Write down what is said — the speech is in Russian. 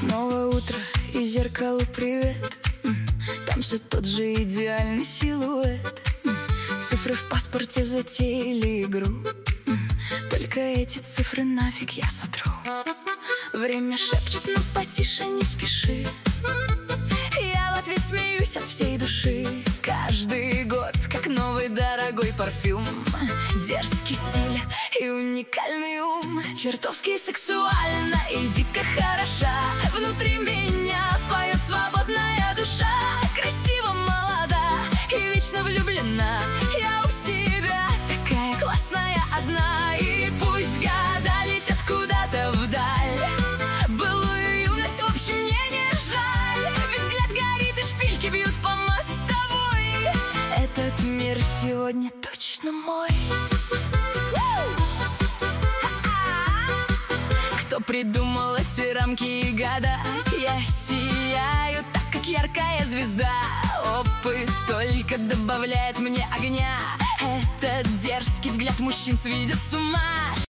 Снова утро и зеркалу привет. Там все тот же идеальный силуэт. Цифры в паспорте затеяли игру. Только эти цифры нафиг я сотру. Время шепчет, но потише, не спеши. Я в ответ смеюсь от всей души. Каждый год, как новый дорогой парфюм. Дерзкий стиль и уникальный ум. Чертовски сексуально и дико хороша. Внутри меня поет свободная душа. Красиво, молода и вечно влюблена. Я у себя такая классная одна. И пусть года летят куда-то вдаль. Былую юность, в общем, мне не жаль. Ведь взгляд горит и шпильки бьют по мостовой. Этот мир сегодня точно мой. Кто придумал эти рамки и года? Я сияю так, как яркая звезда. Опыт только добавляет мне огня. Этот дерзкий взгляд мужчин сведет с ума.